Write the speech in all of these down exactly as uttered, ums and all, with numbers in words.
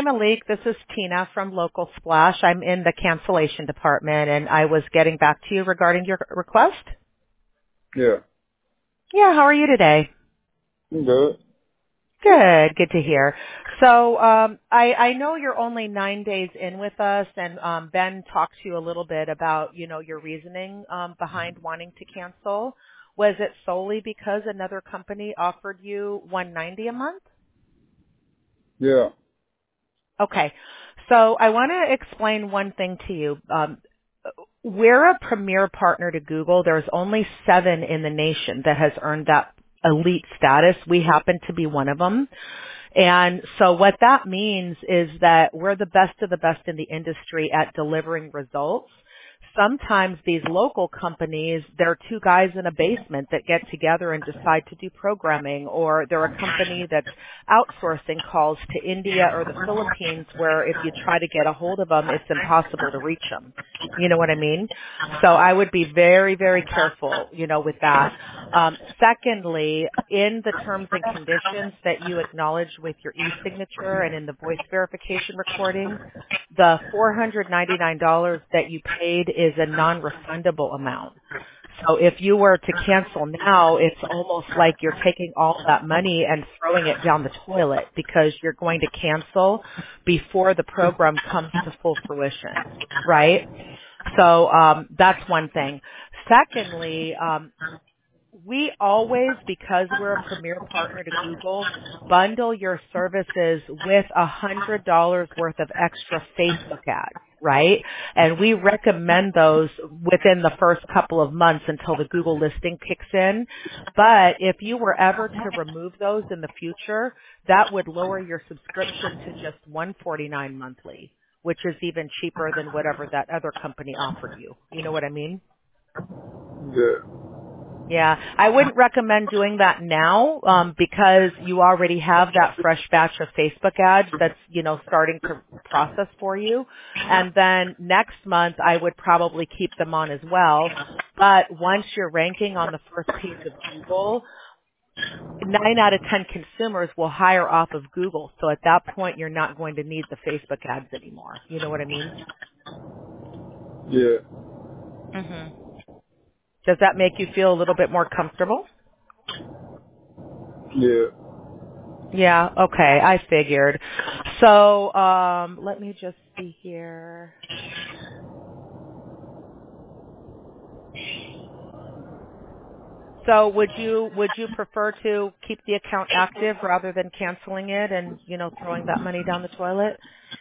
Hi, Malik. This is Tina from Local Splash. I'm in the cancellation department, and I was getting back to you regarding your request. Yeah. Yeah, how are you today? I'm good. Good, good to hear. So um, I, I know you're only nine days in with us, and um, Ben talked to you a little bit about, you know, your reasoning um, behind wanting to cancel. Was it solely because another company offered you one hundred ninety dollars a month? Yeah. Okay. So I want to explain one thing to you. Um, we're a premier partner to Google. There's only seven in the nation that has earned that elite status. We happen to be one of them. And so what that means is that we're the best of the best in the industry at delivering results. Sometimes these local companies, they're two guys in a basement that get together and decide to do programming, or they're a company that's outsourcing calls to India or the Philippines where if you try to get a hold of them, it's impossible to reach them. You know what I mean? So I would be very, very careful, you know, with that. Um, secondly, in the terms and conditions that you acknowledge with your e-signature and in the voice verification recording, the four hundred ninety-nine dollars that you paid is a non-refundable amount. So if you were to cancel now, it's almost like you're taking all that money and throwing it down the toilet because you're going to cancel before the program comes to full fruition, right? So um, that's one thing. Secondly, um, we always, because we're a premier partner to Google, bundle your services with a hundred dollars worth of extra Facebook ads, right? And we recommend those within the first couple of months until the Google listing kicks in. But if you were ever to remove those in the future, that would lower your subscription to just one hundred forty-nine dollars monthly, which is even cheaper than whatever that other company offered you. You know what I mean? Yeah. Yeah, I wouldn't recommend doing that now um, because you already have that fresh batch of Facebook ads that's, you know, starting to process for you. And then next month, I would probably keep them on as well. But once you're ranking on the first page of Google, nine out of ten consumers will hire off of Google. So at that point, you're not going to need the Facebook ads anymore. You know what I mean? Yeah. Mm-hmm. Does that make you feel a little bit more comfortable? Yeah. Yeah, okay, I figured. So, um, let me just see here. So would you, would you prefer to keep the account active rather than canceling it and, you know, throwing that money down the toilet?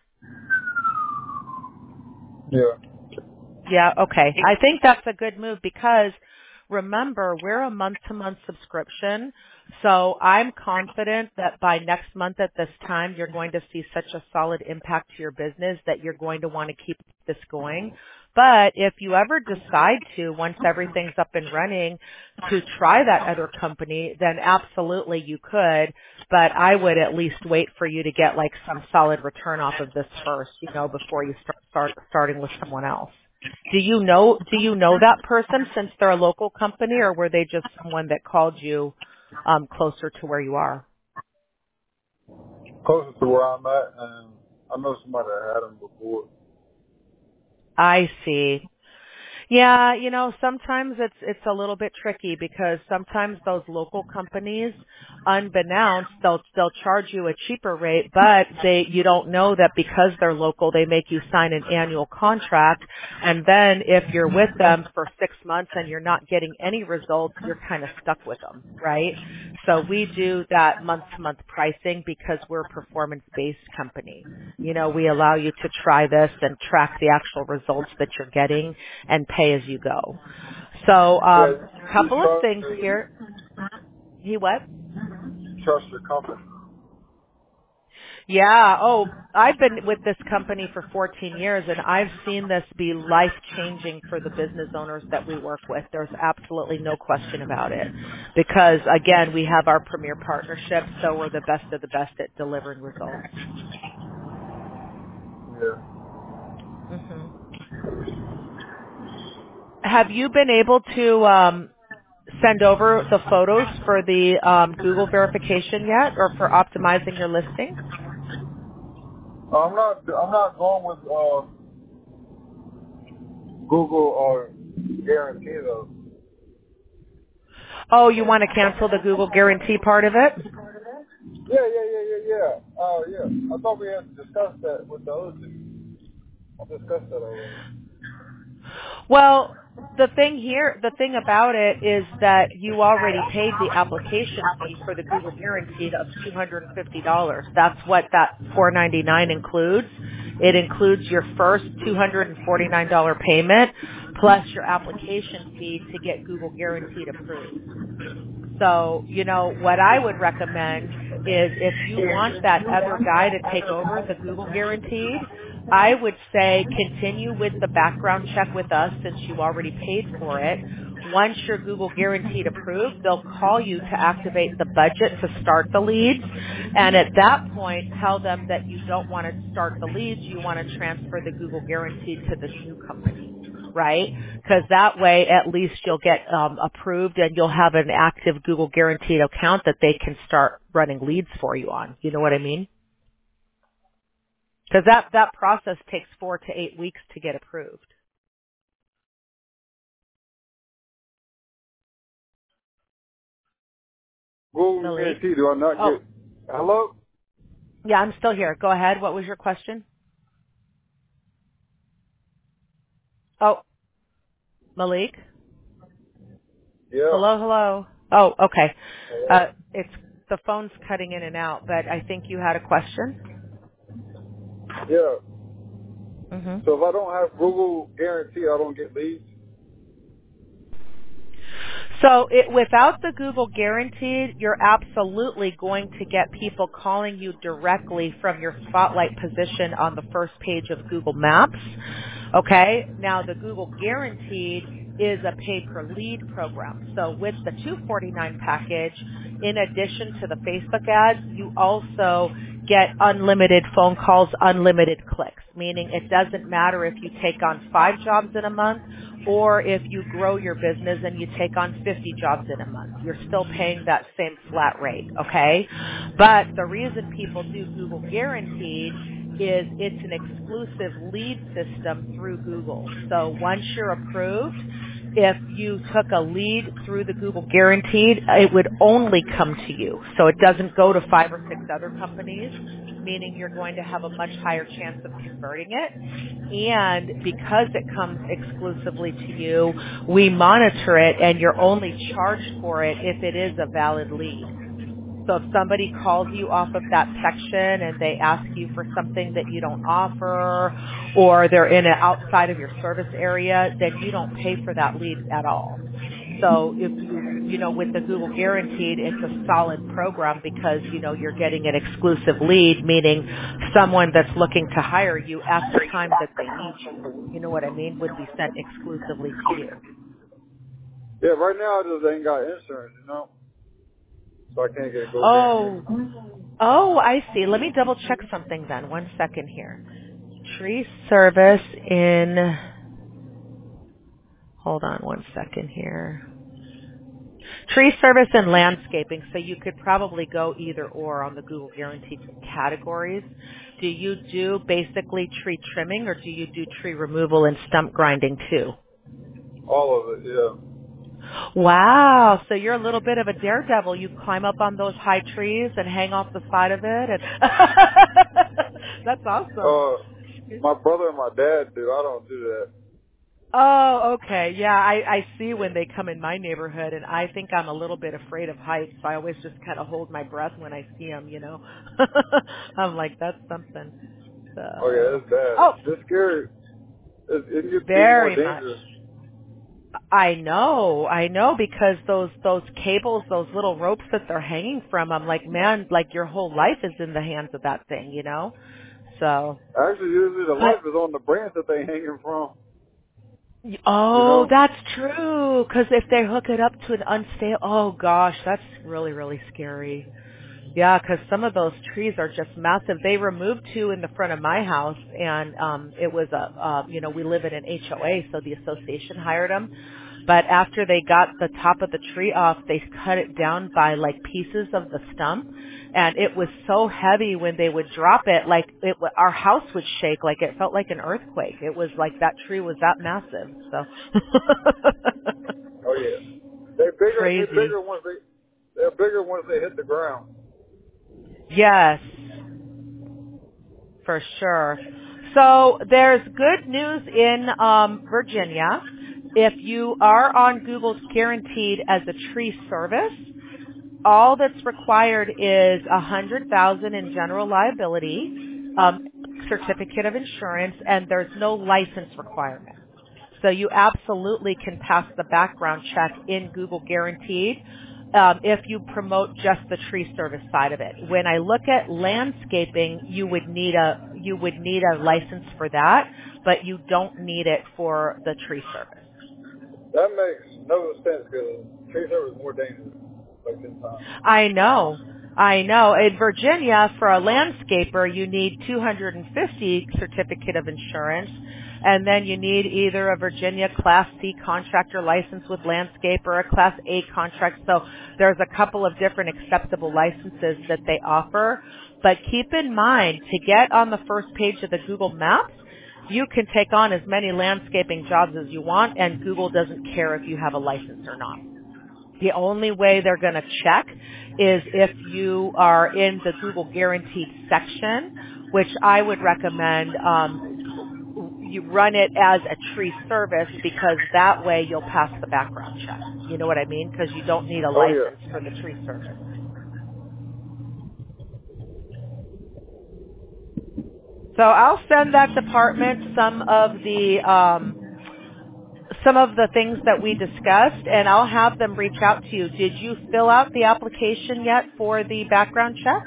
Yeah. Yeah, okay. I think that's a good move because remember, we're a month-to-month subscription, so I'm confident that by next month at this time, you're going to see such a solid impact to your business that you're going to want to keep this going. But if you ever decide to, once everything's up and running, to try that other company, then absolutely you could. But I would at least wait for you to get like some solid return off of this first, you know, before you start, start starting with someone else. Do you know, do you know that person since they're a local company, or were they just someone that called you um, closer to where you are? Closer to where I'm at, and I know somebody that had them before. I see. Yeah, you know, sometimes it's it's a little bit tricky because sometimes those local companies, unbeknownst, they'll they'll charge you a cheaper rate, but they you don't know that because they're local, they make you sign an annual contract, and then if you're with them for six months and you're not getting any results, you're kind of stuck with them, right? So we do that month-to-month pricing because we're a performance-based company. You know, we allow you to try this and track the actual results that you're getting and pay as you go. So, Yeah. um, You couple of trust, things here. He what? you trust your company. Yeah. Oh, I've been with this company for fourteen years and I've seen this be life changing for the business owners that we work with. There's absolutely no question about it. Because again, we have our premier partnership, so we're the best of the best at delivering results. Yeah. hmm Have you been able to um, send over the photos for the um, Google verification yet, or for optimizing your listing? I'm not. I'm not going with uh, Google or Guarantee though. Oh, you want to cancel the Google guarantee part of it? Yeah, yeah, yeah, yeah, yeah. Oh, yeah. I thought we had discussed that with the other two. I discussed that already. Well, the thing here, the thing about it is that you already paid the application fee for the Google Guaranteed of two hundred fifty dollars. That's what that four ninety-nine includes. It includes your first two hundred forty-nine dollars payment plus your application fee to get Google Guaranteed approved. So, you know, what I would recommend is if you want that other guy to take over the Google Guaranteed, I would say continue with the background check with us since you already paid for it. Once your Google Guaranteed approved, they'll call you to activate the budget to start the leads. And at that point, tell them that you don't want to start the leads, you want to transfer the Google Guaranteed to this new company, right? Because that way at least you'll get um, approved and you'll have an active Google Guaranteed account that they can start running leads for you on. You know what I mean? Because that, that process takes four to eight weeks to get approved. Google Malik? Guarantee, do I not Oh, get... Hello? yeah, I'm still here. Go ahead. What was your question? Oh, Malik? Yeah. Hello, hello. Oh, okay. Hello? Uh, it's, the phone's cutting in and out, but I think you had a question. Yeah. Mm-hmm. So if I don't have Google Guarantee, I don't get leads? So it, without the Google Guaranteed, you're absolutely going to get people calling you directly from your spotlight position on the first page of Google Maps. Okay? Now the Google Guaranteed is a pay-per-lead program. So with the two forty-nine package, in addition to the Facebook ads, you also get unlimited phone calls, unlimited clicks, meaning it doesn't matter if you take on five jobs in a month or if you grow your business and you take on fifty jobs in a month. You're still paying that same flat rate, okay? But the reason people do Google Guaranteed is it's an exclusive lead system through Google. So once you're approved, if you took a lead through the Google Guaranteed, it would only come to you. So it doesn't go to five or six other companies, meaning you're going to have a much higher chance of converting it. And because it comes exclusively to you, we monitor it and you're only charged for it if it is a valid lead. So if somebody calls you off of that section and they ask you for something that you don't offer or they're in an outside of your service area, then you don't pay for that lead at all. So if you, you know, with the Google Guaranteed, it's a solid program because, you know, you're getting an exclusive lead, meaning someone that's looking to hire you at the time that they need you. You know what I mean? Would be sent exclusively to you. Yeah, right now I just ain't got insurance, you know? So I can't get Google Oh, Guarantee. oh, I see. Let me double check something then. One second here. Tree service in, hold on one second here. Tree service and landscaping, so you could probably go either or on the Google Guaranteed categories. Do you do basically tree trimming or do you do tree removal and stump grinding too? All of it, yeah. Wow, so you're a little bit of a daredevil. You climb up on those high trees and hang off the side of it. And that's awesome. Uh, my brother and my dad do. I don't do that. Oh, okay. Yeah, I, I see when they come in my neighborhood, and I think I'm a little bit afraid of heights, so I always just kind of hold my breath when I see them, you know. I'm like, that's something. Oh yeah, So, it's oh, bad. It's scary. It, it gets to be more very much. dangerous. I know, I know, because those those cables, those little ropes that they're hanging from, I'm like, man, like your whole life is in the hands of that thing, you know. So, Actually, usually the but life is on the branch that they hanging from. You oh, know? that's true. Because if they hook it up to an unstable, oh gosh, that's really, really scary. Yeah, because some of those trees are just massive. They removed two in the front of my house, and um, it was a, uh, you know, we live in an H O A, so the association hired them But after they got the top of the tree off, they cut it down by like pieces of the stump. And it was so heavy when they would drop it, like it, our house would shake, like it felt like an earthquake. It was like that tree was that massive. So Oh yeah. They're bigger. They're crazy. bigger once they. They're bigger once they hit the ground. Yes, for sure. So there's good news in um, Virginia. If you are on Google's Guaranteed as a tree service, all that's required is a hundred thousand in general liability, um, certificate of insurance, and there's no license requirement. So you absolutely can pass the background check in Google Guaranteed um, if you promote just the tree service side of it. When I look at landscaping, you would need a you would need a license for that, but you don't need it for the tree service. That makes no sense because tree service is more dangerous. Like ten times. I know. I know. In Virginia, for a landscaper, you need two hundred fifty certificate of insurance, and then you need either a Virginia Class C contractor license with landscape or a Class A contract. So there's a couple of different acceptable licenses that they offer. But keep in mind, to get on the first page of the Google Maps, you can take on as many landscaping jobs as you want, and Google doesn't care if you have a license or not. The only way they're going to check is if you are in the Google Guaranteed section, which I would recommend um, you run it as a tree service because that way you'll pass the background check. You know what I mean? Because you don't need a Oh license yeah. for the tree service. So I'll send that department some of the um, some of the things that we discussed, and I'll have them reach out to you. Did you fill out the application yet for the background check?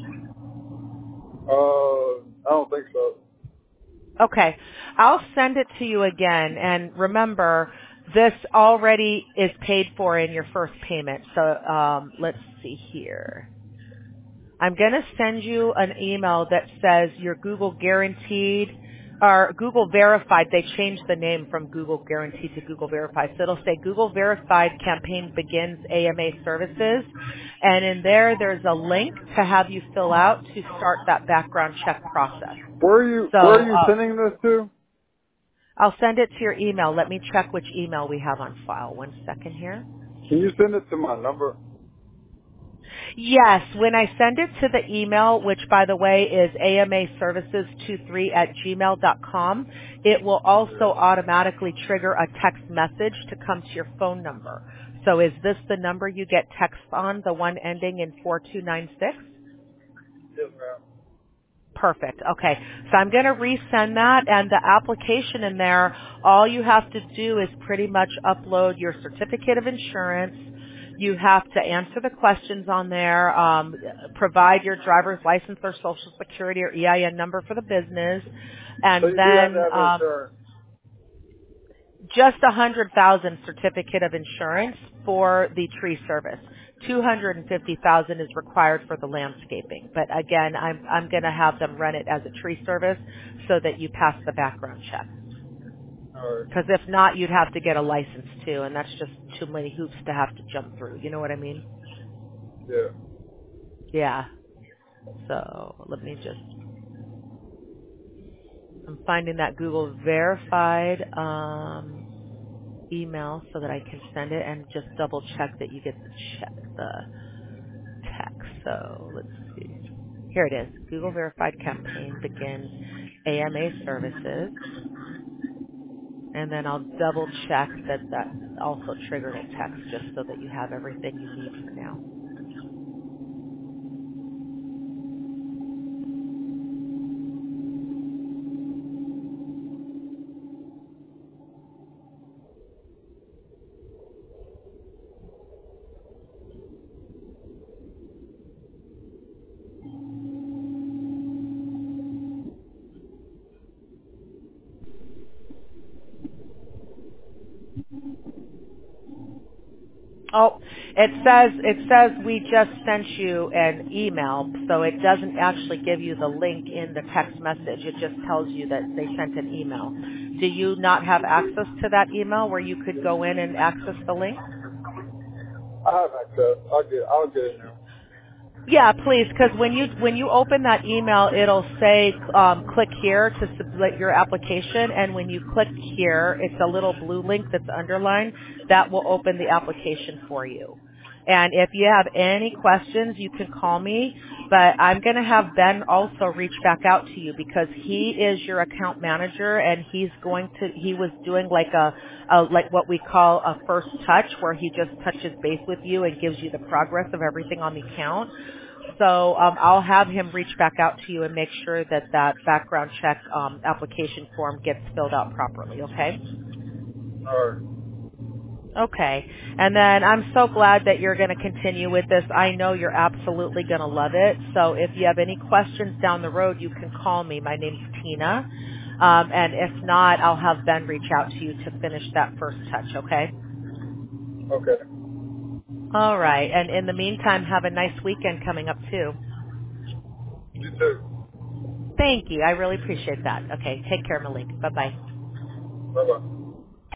Uh, I don't think so. Okay. I'll send it to you again, and remember, this already is paid for in your first payment. So um, let's see here. I'm going to send you an email that says your Google Guaranteed or Google Verified. They changed the name from Google Guaranteed to Google Verified. So it'll say Google Verified campaign begins A M A services. And in there, there's a link to have you fill out to start that background check process. Where are you? So Where are you uh, sending this to? I'll send it to your email. Let me check which email we have on file. One second here. Can you send it to my number? Yes, when I send it to the email, which by the way is A M A services twenty-three at gmail dot com, it will also automatically trigger a text message to come to your phone number. So is this the number you get text on, the one ending in four two nine six? Yes, ma'am. Perfect. Okay. So I'm going to resend that, and the application in there, all you have to do is pretty much upload your certificate of insurance. You have to answer the questions on there, um, provide your driver's license or social security or E I N number for the business, So and you do have to then have um, insurance. just a hundred thousand certificate of insurance for the tree service. Two hundred and fifty thousand is required for the landscaping. But again, I'm I'm going to have them run it as a tree service so that you pass the background check. All right. Because if not, you'd have to get a license too, and that's just too many hoops to have to jump through. You know what I mean? Yeah. Yeah. So let me just. I'm finding that Google verified um, email so that I can send it and just double check that you get the check, the text. So let's see. Here it is. Google verified campaign begins A M A services. And then I'll double check that that also triggered a text just so that you have everything you need for now. Oh, it says it says we just sent you an email, so it doesn't actually give you the link in the text message. It just tells you that they sent an email. do you not have access to that email where you could go in and access the link? I have access. I'll get. I'll get it now. Yeah, please, because when you when you open that email, it'll say um, click here to submit your application, and when you click here, it's a little blue link that's underlined that will open the application for you. And if you have any questions, you can call me, but I'm going to have Ben also reach back out to you because he is your account manager, and he's going to he was doing like a, a like what we call a first touch, where he just touches base with you and gives you the progress of everything on the account. So um, I'll have him reach back out to you and make sure that that background check um, application form gets filled out properly, okay? All right. Okay. And then I'm so glad that you're going to continue with this. I know you're absolutely going to love it. So if you have any questions down the road, you can call me. My name's Tina. Um, and if not, I'll have Ben reach out to you to finish that first touch, okay? Okay. All right. And in the meantime, have a nice weekend coming up, too. You too. Thank you. I really appreciate that. Okay. Take care, Malik. Bye-bye. Bye bye.